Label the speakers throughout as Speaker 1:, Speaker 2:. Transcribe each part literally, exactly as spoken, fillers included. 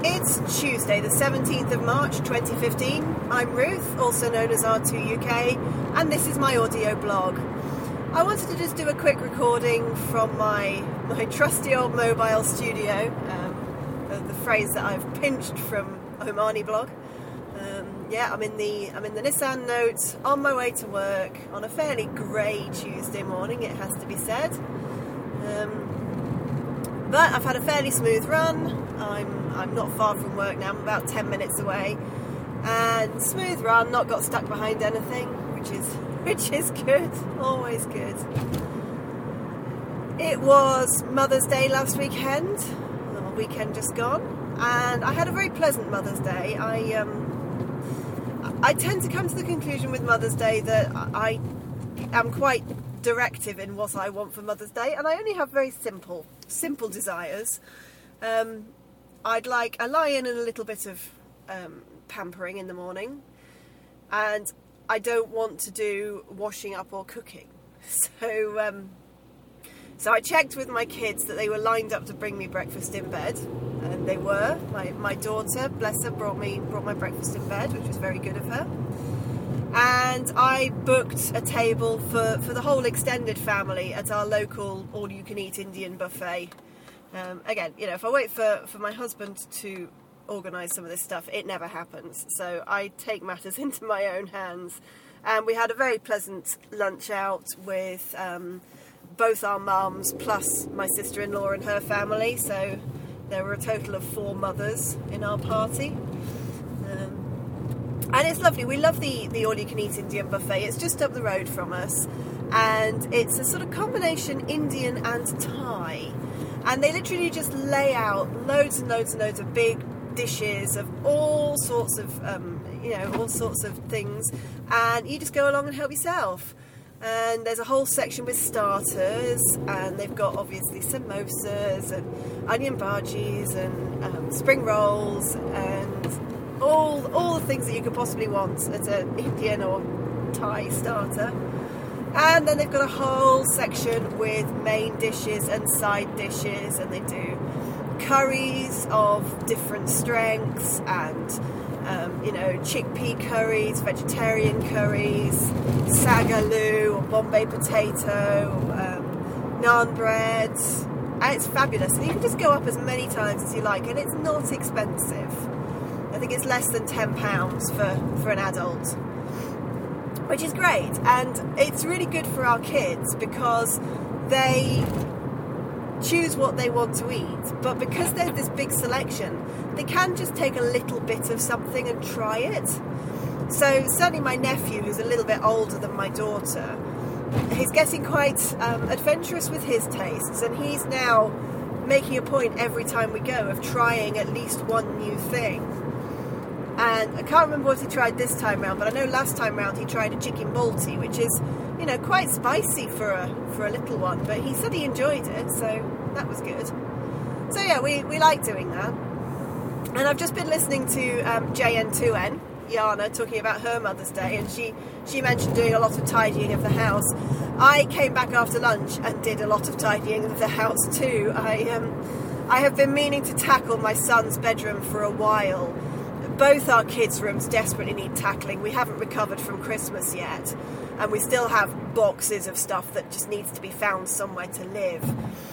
Speaker 1: It's Tuesday, the seventeenth of March twenty fifteen. I'm Ruth, also known as R two U K, and this is my audio blog. I wanted to just do a quick recording from my, my trusty old mobile studio, um, the, the phrase that I've pinched from Omani blog. Um, yeah, I'm in the I'm in the Nissan Note, on my way to work, on a fairly grey Tuesday morning, it has to be said. Um, but I've had a fairly smooth run. I'm I'm not far from work now, I'm about ten minutes away. And smooth run, not got stuck behind anything, which is which is good, always good. It was Mother's Day last weekend, the weekend just gone, and I had a very pleasant Mother's Day. I um I tend to come to the conclusion with Mother's Day that I am quite directive in what I want for Mother's Day, and I only have very simple simple desires. Um, I'd like a lie-in and a little bit of um, pampering in the morning, and I don't want to do washing up or cooking. So, um, so I checked with my kids that they were lined up to bring me breakfast in bed, and they were. My my daughter, bless her, brought me brought my breakfast in bed, which was very good of her. And I booked a table for, for the whole extended family at our local all-you-can-eat Indian buffet. Um, again, you know, if I wait for, for my husband to organise some of this stuff, it never happens. So I take matters into my own hands. And we had a very pleasant lunch out with um, both our mums, plus my sister-in-law and her family. So there were a total of four mothers in our party. Um, And it's lovely. We love the, the all-you-can-eat Indian buffet. It's just up the road from us. And it's a sort of combination Indian and Thai. And they literally just lay out loads and loads and loads of big dishes of all sorts of, um, you know, all sorts of things. And you just go along and help yourself. And there's a whole section with starters. And they've got, obviously, samosas and onion bhajis and um, spring rolls and all all the things that you could possibly want at an Indian or Thai starter. And then they've got a whole section with main dishes and side dishes, and they do curries of different strengths and um, you know, chickpea curries, vegetarian curries, sagaloo or Bombay potato, um, naan bread, and it's fabulous. And you can just go up as many times as you like, and it's not expensive. I think it's less than ten pounds for, for an adult, which is great. And it's really good for our kids because they choose what they want to eat, but because there's this big selection, they can just take a little bit of something and try it. So certainly my nephew, who's a little bit older than my daughter, he's getting quite um, adventurous with his tastes, and he's now making a point every time we go of trying at least one new thing. And I can't remember what he tried this time round, but I know last time round he tried a chicken balti, which is, you know, quite spicy for a for a little one. But he said he enjoyed it, so that was good. So yeah, we, we like doing that. And I've just been listening to um, J N two N, Yana, talking about her Mother's Day, and she, she mentioned doing a lot of tidying of the house. I came back after lunch and did a lot of tidying of the house too. I um I have been meaning to tackle my son's bedroom for a while. Both our kids' rooms desperately need tackling. We haven't recovered from Christmas yet, and we still have boxes of stuff that just needs to be found somewhere to live.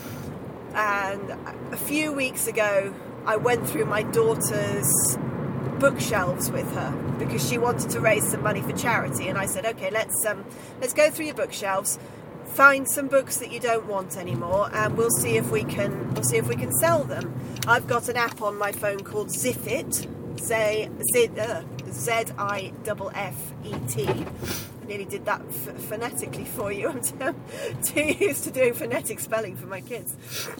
Speaker 1: And a few weeks ago, I went through my daughter's bookshelves with her because she wanted to raise some money for charity, and I said, okay, let's um, let's go through your bookshelves, find some books that you don't want anymore, and we'll see if we can we'll see if we can sell them. I've got an app on my phone called Ziffit. Say Z uh, Z I F F E T. I nearly did that f phonetically for you. I'm too, too used to doing phonetic spelling for my kids.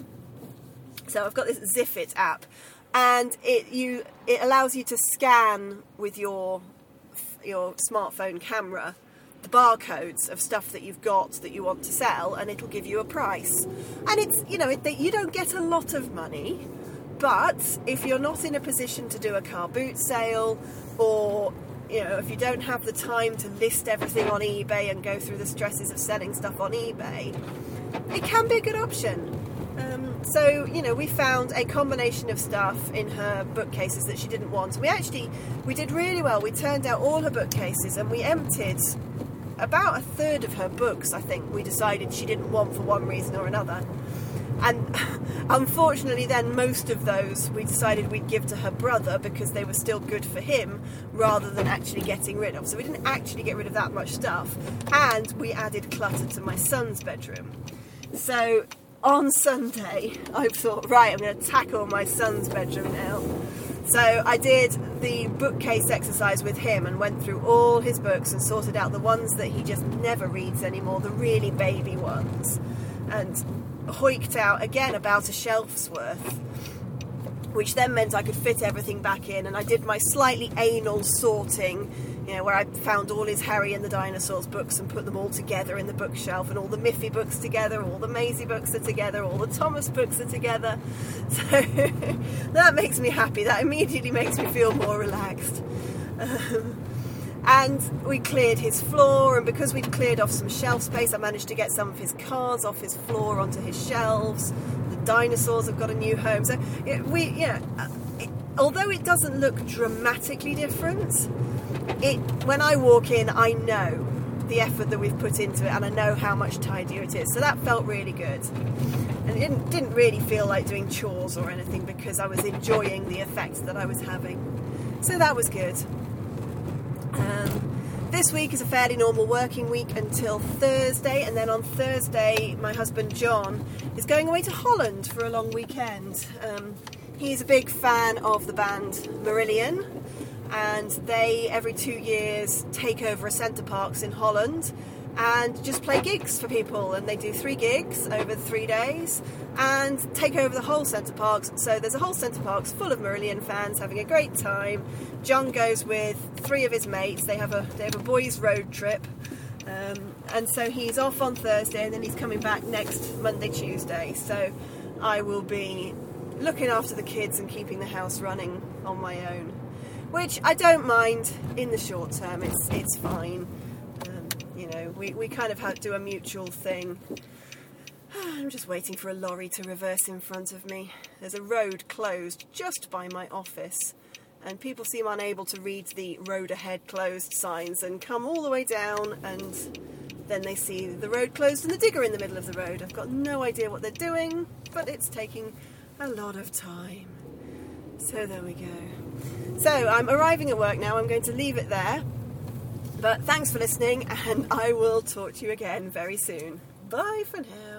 Speaker 1: So I've got this Ziffit app, and it you it allows you to scan with your your smartphone camera the barcodes of stuff that you've got that you want to sell, and it'll give you a price. And it's, you know, it, you don't get a lot of money. But if you're not in a position to do a car boot sale, or, you know, if you don't have the time to list everything on eBay and go through the stresses of selling stuff on eBay, it can be a good option. Um, so, you know, we found a combination of stuff in her bookcases that she didn't want. We actually, we did really well. We turned out all her bookcases and we emptied about a third of her books, I think, we decided she didn't want for one reason or another. And unfortunately then most of those we decided we'd give to her brother because they were still good for him rather than actually getting rid of. So we didn't actually get rid of that much stuff, and we added clutter to my son's bedroom. So on Sunday I thought, right, I'm going to tackle my son's bedroom now. So I did the bookcase exercise with him and went through all his books and sorted out the ones that he just never reads anymore, the really baby ones, and hoiked out again about a shelf's worth, which then meant I could fit everything back in. And I did my slightly anal sorting, you know, where I found all his Harry and the Dinosaurs books and put them all together in the bookshelf, and all the Miffy books together, all the Maisie books are together, all the Thomas books are together. So that makes me happy. That immediately makes me feel more relaxed. Um, And we cleared his floor, and because we'd cleared off some shelf space, I managed to get some of his cards off his floor onto his shelves. The dinosaurs have got a new home. So it, we, you know, it, although it doesn't look dramatically different, it when I walk in, I know the effort that we've put into it, and I know how much tidier it is. So that felt really good. And it didn't, didn't really feel like doing chores or anything because I was enjoying the effect that I was having. So that was good. Um, this week is a fairly normal working week until Thursday, and then on Thursday my husband John is going away to Holland for a long weekend. Um, he's a big fan of the band Marillion, and they every two years take over a Centre Parks in Holland and just play gigs for people, and they do three gigs over three days and take over the whole Centre Parks. So there's a whole Centre Parks full of Marillion fans having a great time. John goes with three of his mates. They have a they have a boys' road trip, um, and so he's off on Thursday, and then he's coming back next Monday, Tuesday. So I will be looking after the kids and keeping the house running on my own, which I don't mind in the short term. It's it's fine. Um, you know, we we kind of have to do a mutual thing. I'm just waiting for a lorry to reverse in front of me. There's a road closed just by my office, and people seem unable to read the road ahead closed signs and come all the way down, and then they see the road closed and the digger in the middle of the road. I've got no idea what they're doing, but it's taking a lot of time. So there we go. So I'm arriving at work now. I'm going to leave it there. But thanks for listening, and I will talk to you again very soon. Bye for now.